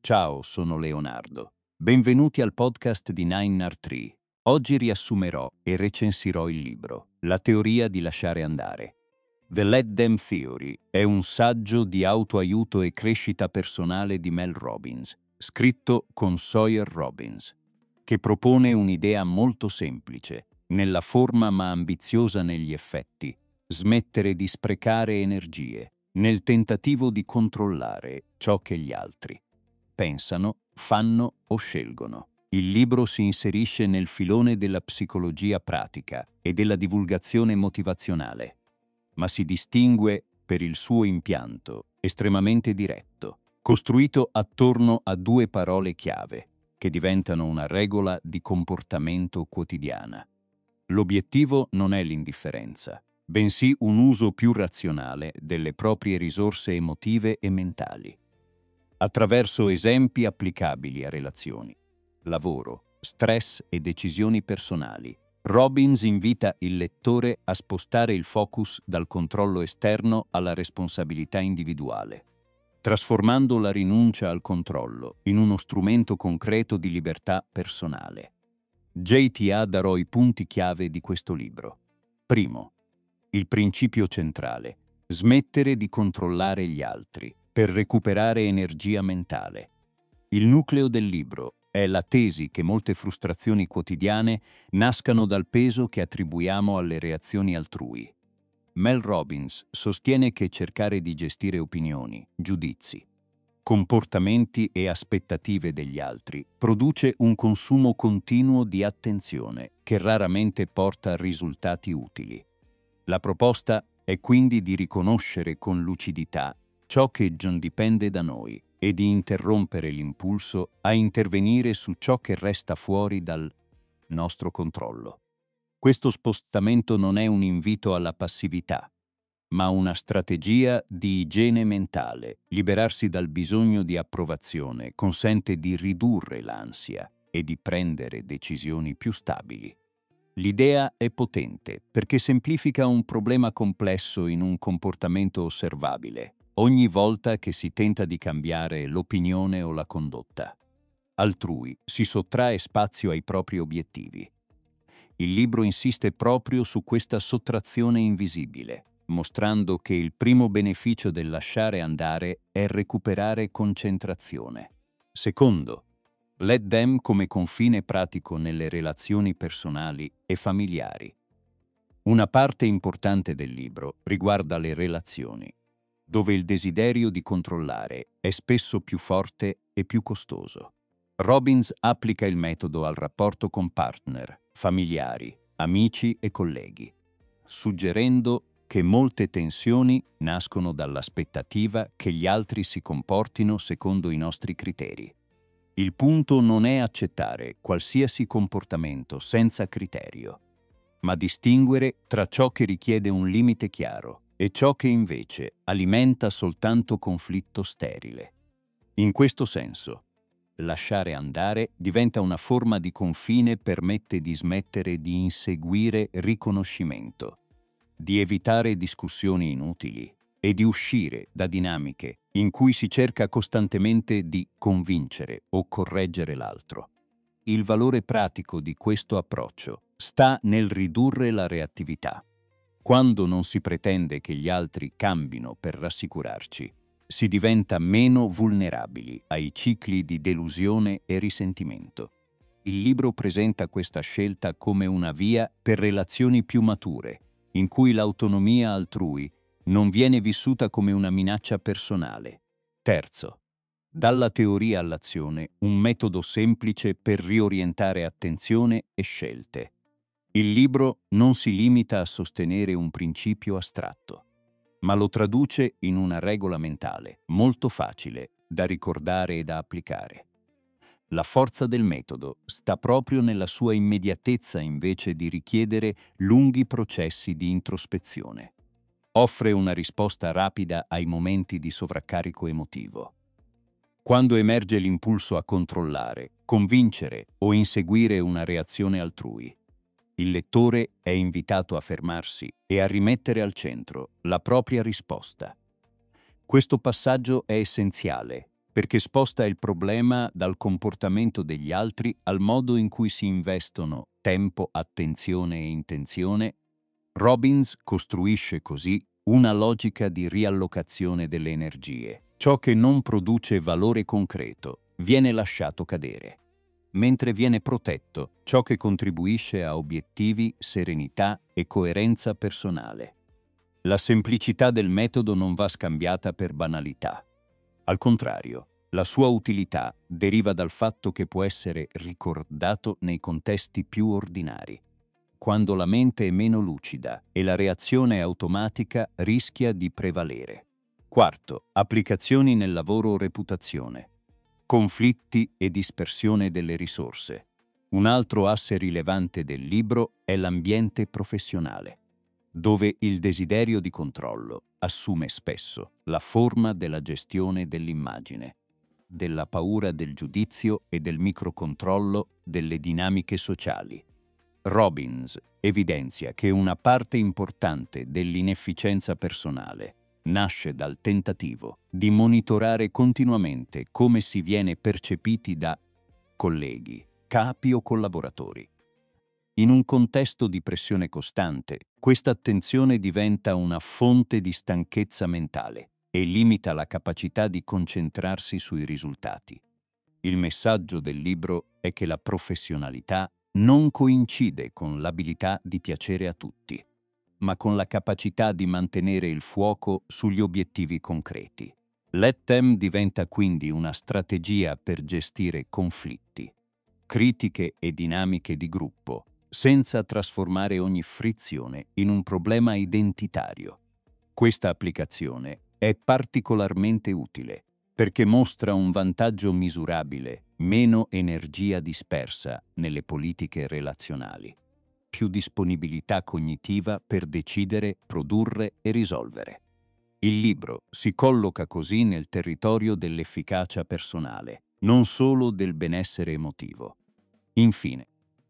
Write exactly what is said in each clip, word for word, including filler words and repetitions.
Ciao, sono Leonardo. Benvenuti al podcast di Nine R Tree. Oggi riassumerò e recensirò il libro La teoria di lasciare andare. The Let Them Theory è un saggio di autoaiuto e crescita personale di Mel Robbins, scritto con Sawyer Robbins, che propone un'idea molto semplice, nella forma ma ambiziosa negli effetti: smettere di sprecare energie nel tentativo di controllare ciò che gli altri pensano, fanno o scelgono. Il libro si inserisce nel filone della psicologia pratica e della divulgazione motivazionale, ma si distingue per il suo impianto estremamente diretto, costruito attorno a due parole chiave che diventano una regola di comportamento quotidiana. L'obiettivo non è l'indifferenza, bensì un uso più razionale delle proprie risorse emotive e mentali, attraverso esempi applicabili a relazioni, lavoro, stress e decisioni personali. Robbins invita il lettore a spostare il focus dal controllo esterno alla responsabilità individuale, trasformando la rinuncia al controllo in uno strumento concreto di libertà personale. J T A darò i punti chiave di questo libro. Primo, il principio centrale: smettere di controllare gli altri per recuperare energia mentale. Il nucleo del libro è la tesi che molte frustrazioni quotidiane nascano dal peso che attribuiamo alle reazioni altrui. Mel Robbins sostiene che cercare di gestire opinioni, giudizi, comportamenti e aspettative degli altri produce un consumo continuo di attenzione che raramente porta a risultati utili. La proposta è quindi di riconoscere con lucidità ciò che non dipende da noi e di interrompere l'impulso a intervenire su ciò che resta fuori dal nostro controllo. Questo spostamento non è un invito alla passività, ma una strategia di igiene mentale. Liberarsi dal bisogno di approvazione consente di ridurre l'ansia e di prendere decisioni più stabili. L'idea è potente perché semplifica un problema complesso in un comportamento osservabile ogni volta che si tenta di cambiare l'opinione o la condotta altrui, si sottrae spazio ai propri obiettivi. Il libro insiste proprio su questa sottrazione invisibile, mostrando che il primo beneficio del lasciare andare è recuperare concentrazione. Secondo, let them come confine pratico nelle relazioni personali e familiari. Una parte importante del libro riguarda le relazioni, dove il desiderio di controllare è spesso più forte e più costoso. Robbins applica il metodo al rapporto con partner, familiari, amici e colleghi, suggerendo che molte tensioni nascono dall'aspettativa che gli altri si comportino secondo i nostri criteri. Il punto non è accettare qualsiasi comportamento senza criterio, ma distinguere tra ciò che richiede un limite chiaro e ciò che invece alimenta soltanto conflitto sterile. In questo senso, lasciare andare diventa una forma di confine, permette di smettere di inseguire riconoscimento, di evitare discussioni inutili e di uscire da dinamiche in cui si cerca costantemente di convincere o correggere l'altro. Il valore pratico di questo approccio sta nel ridurre la reattività. Quando non si pretende che gli altri cambino per rassicurarci, si diventa meno vulnerabili ai cicli di delusione e risentimento. Il libro presenta questa scelta come una via per relazioni più mature, in cui l'autonomia altrui non viene vissuta come una minaccia personale. Terzo, dalla teoria all'azione, un metodo semplice per riorientare attenzione e scelte. Il libro non si limita a sostenere un principio astratto, ma lo traduce in una regola mentale molto facile da ricordare e da applicare. La forza del metodo sta proprio nella sua immediatezza invece di richiedere lunghi processi di introspezione. Offre una risposta rapida ai momenti di sovraccarico emotivo. Quando emerge l'impulso a controllare, convincere o inseguire una reazione altrui, il lettore è invitato a fermarsi e a rimettere al centro la propria risposta. Questo passaggio è essenziale perché sposta il problema dal comportamento degli altri al modo in cui si investono tempo, attenzione e intenzione. Robbins costruisce così una logica di riallocazione delle energie. Ciò che non produce valore concreto viene lasciato cadere, mentre viene protetto ciò che contribuisce a obiettivi, serenità e coerenza personale. La semplicità del metodo non va scambiata per banalità. Al contrario, la sua utilità deriva dal fatto che può essere ricordato nei contesti più ordinari, quando la mente è meno lucida e la reazione automatica rischia di prevalere. Quarto, applicazioni nel lavoro o reputazione. Conflitti e dispersione delle risorse. Un altro asse rilevante del libro è l'ambiente professionale, dove il desiderio di controllo assume spesso la forma della gestione dell'immagine, della paura del giudizio e del microcontrollo delle dinamiche sociali. Robbins evidenzia che una parte importante dell'inefficienza personale nasce dal tentativo di monitorare continuamente come si viene percepiti da colleghi, capi o collaboratori. In un contesto di pressione costante, questa attenzione diventa una fonte di stanchezza mentale e limita la capacità di concentrarsi sui risultati. Il messaggio del libro è che la professionalità non coincide con l'abilità di piacere a tutti, ma con la capacità di mantenere il fuoco sugli obiettivi concreti. Let Them diventa quindi una strategia per gestire conflitti, critiche e dinamiche di gruppo, senza trasformare ogni frizione in un problema identitario. Questa applicazione è particolarmente utile perché mostra un vantaggio misurabile: meno energia dispersa nelle politiche relazionali, più disponibilità cognitiva per decidere, produrre e risolvere. Il libro si colloca così nel territorio dell'efficacia personale, non solo del benessere emotivo. Infine,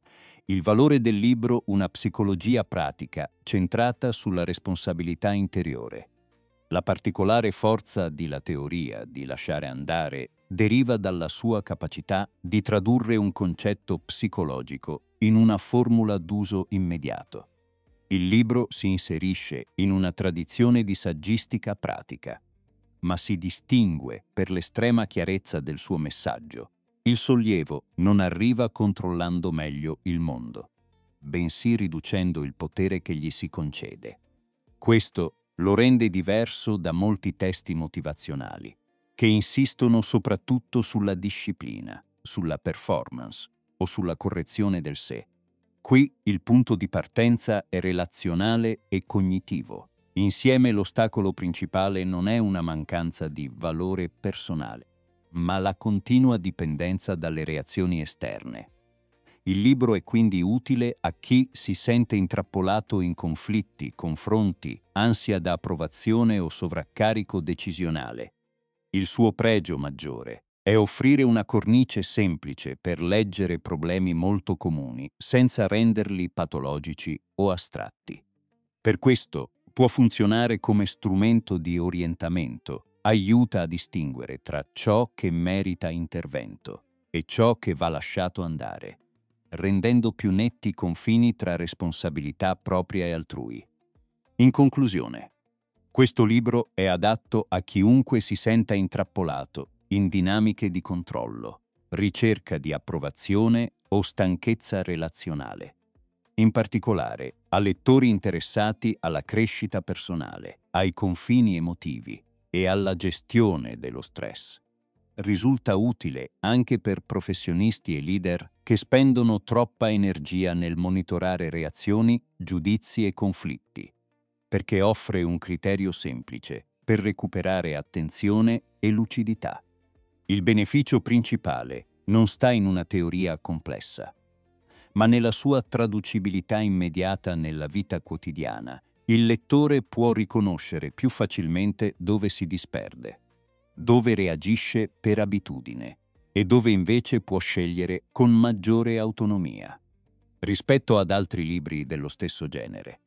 il valore del libro Una psicologia pratica centrata sulla responsabilità interiore. La particolare forza della teoria di lasciare andare deriva dalla sua capacità di tradurre un concetto psicologico in una formula d'uso immediato. Il libro si inserisce in una tradizione di saggistica pratica, ma si distingue per l'estrema chiarezza del suo messaggio. Il sollievo non arriva controllando meglio il mondo, bensì riducendo il potere che gli si concede. Questo lo rende diverso da molti testi motivazionali, che insistono soprattutto sulla disciplina, sulla performance o sulla correzione del sé. Qui il punto di partenza è relazionale e cognitivo. Insieme l'ostacolo principale non è una mancanza di valore personale, ma la continua dipendenza dalle reazioni esterne. Il libro è quindi utile a chi si sente intrappolato in conflitti, confronti, ansia da approvazione o sovraccarico decisionale. Il suo pregio maggiore è offrire una cornice semplice per leggere problemi molto comuni senza renderli patologici o astratti. Per questo può funzionare come strumento di orientamento, aiuta a distinguere tra ciò che merita intervento e ciò che va lasciato andare, rendendo più netti i confini tra responsabilità propria e altrui. In conclusione, questo libro è adatto a chiunque si senta intrappolato in dinamiche di controllo, ricerca di approvazione o stanchezza relazionale. In particolare, a lettori interessati alla crescita personale, ai confini emotivi e alla gestione dello stress. Risulta utile anche per professionisti e leader che spendono troppa energia nel monitorare reazioni, giudizi e conflitti, perché offre un criterio semplice per recuperare attenzione e lucidità. Il beneficio principale non sta in una teoria complessa, ma nella sua traducibilità immediata nella vita quotidiana. Il lettore può riconoscere più facilmente dove si disperde, dove reagisce per abitudine e dove invece può scegliere con maggiore autonomia. Rispetto ad altri libri dello stesso genere,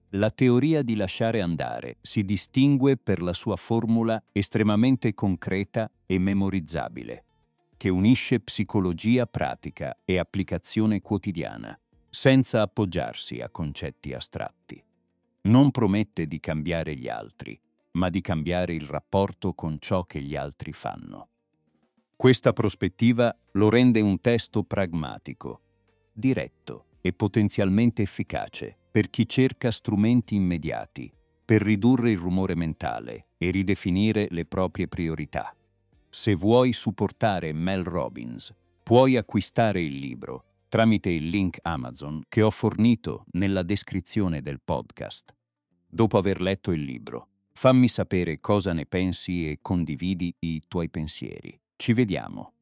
La teoria di lasciare andare si distingue per la sua formula estremamente concreta e memorizzabile, che unisce psicologia pratica e applicazione quotidiana, senza appoggiarsi a concetti astratti. Non promette di cambiare gli altri, ma di cambiare il rapporto con ciò che gli altri fanno. Questa prospettiva lo rende un testo pragmatico, diretto e potenzialmente efficace per chi cerca strumenti immediati per ridurre il rumore mentale e ridefinire le proprie priorità. Se vuoi supportare Mel Robbins, puoi acquistare il libro tramite il link Amazon che ho fornito nella descrizione del podcast. Dopo aver letto il libro, fammi sapere cosa ne pensi e condividi i tuoi pensieri. Ci vediamo.